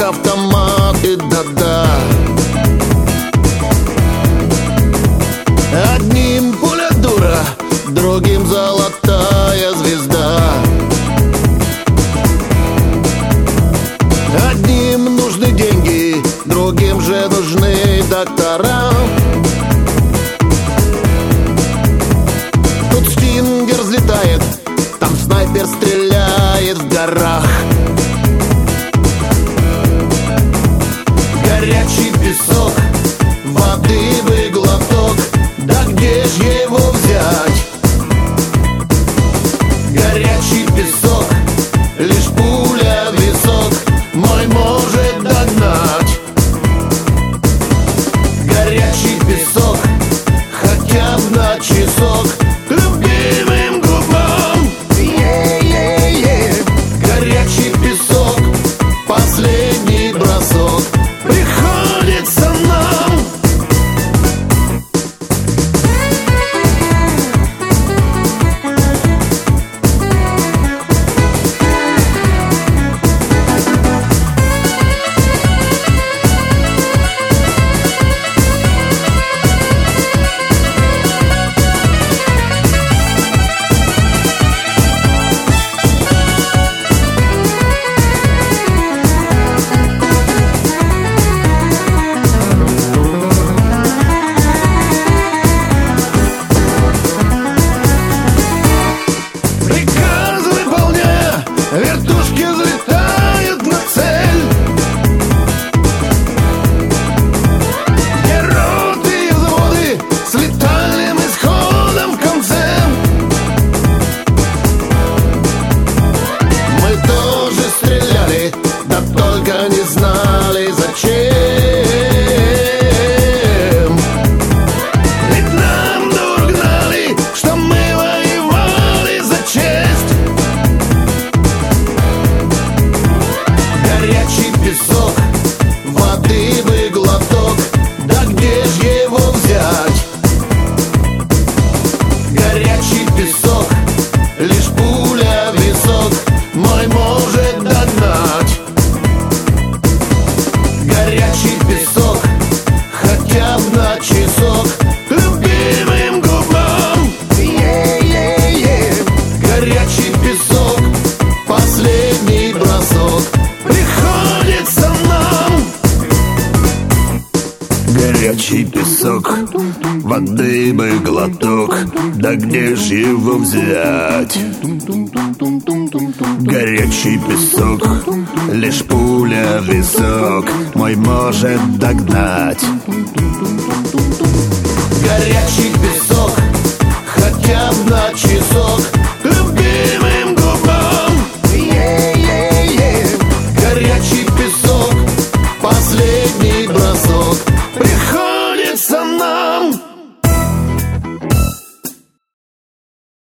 автоматы, да-да. Одним пуля дура, другим золотая звезда. Одним нужны деньги, другим же нужны доктора. Тут стингер взлетает, там снайпер стреляет в горах. Горячий песок, воды бы глоток, да где ж его взять? Горячий песок, лишь пуля в висок мой может догнать. Горячий песок, хотя бы на часок к любимым губам. Горячий песок, последний бросок приходится нам. Вертушки взлетают на цель, где роты и взводы с летальным исходом в конце. Мы тоже стреляли, да только не знали зачем. Ведь нам дур гнали, что мы воевали за честь. Горячий песок, воды бы глоток, да где ж его взять? Горячий песок, лишь пуля в висок мой может догнать. Горячий песок, хотя бы на часок к любимым губам. Горячий песок, последний бросок приходится нам. Горячий песок, воды бы глоток, да где ж его взять? Горячий песок, лишь пуля в висок мой может догнать. Горячий